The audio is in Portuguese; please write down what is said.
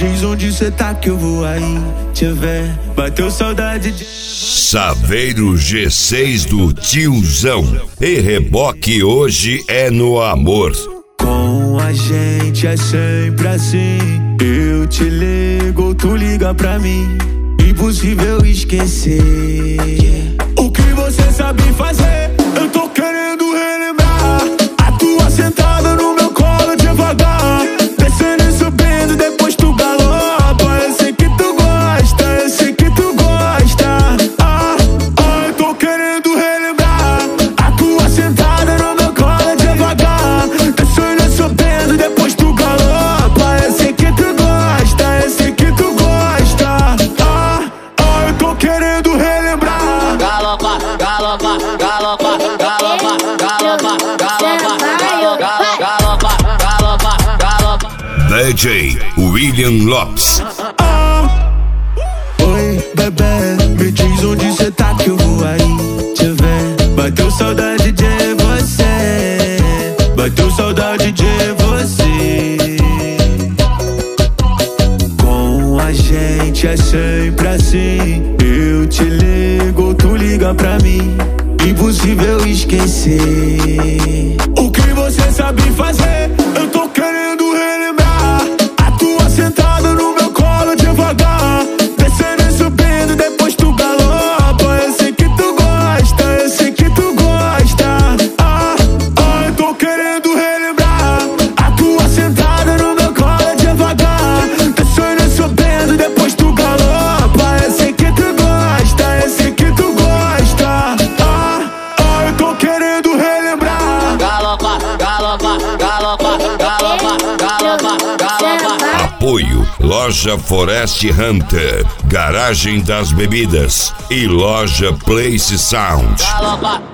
diz onde cê tá que eu vou aí te ver. Bateu saudade de Saveiro G6 do tiozão. E reboque hoje é no amor. Com a gente é sempre assim. Eu te ligo, tu liga pra mim. Impossível esquecer o que você sabe fazer. Eu tô querendo relembrar a tua sentada no meu colo devagar, descendo e subindo, depois tu galopa. Eu sei que tu gosta, eu sei que tu gosta. Eu tô querendo relembrar a tua sentada no meu colo devagar, descendo e subindo, depois tu galopa. Eu sei que tu gosta, eu sei que tu gosta. Eu tô querendo relembrar. Galopa, galopa, galopa, galopa, galopa, galopa, galopa, galopa, galopa. DJ William Lopes. Oi, bebê, me diz onde cê tá que eu vou aí te ver. Bateu saudade de você, bateu saudade de você. Com a gente é sempre assim. Eu te ligo, tu liga pra mim. Impossível esquecer o que você sabe fazer. Eu tô querendo relembrar a tua sentada no meu colo devagar, descendo e subindo, depois tu galopa. Eu sei que tu gosta, eu sei que tu gosta. Eu tô querendo relembrar a tua sentada no meu colo devagar, descendo e subindo, depois tu galopa. Eu sei que tu gosta, eu sei que tu gosta. Eu tô querendo relembrar. Galopa, galopa, galopa, galopa, galopa, galopa. Apoio Loja Forest Hunter, Garagem das Bebidas e Loja Place Sound. Galopa.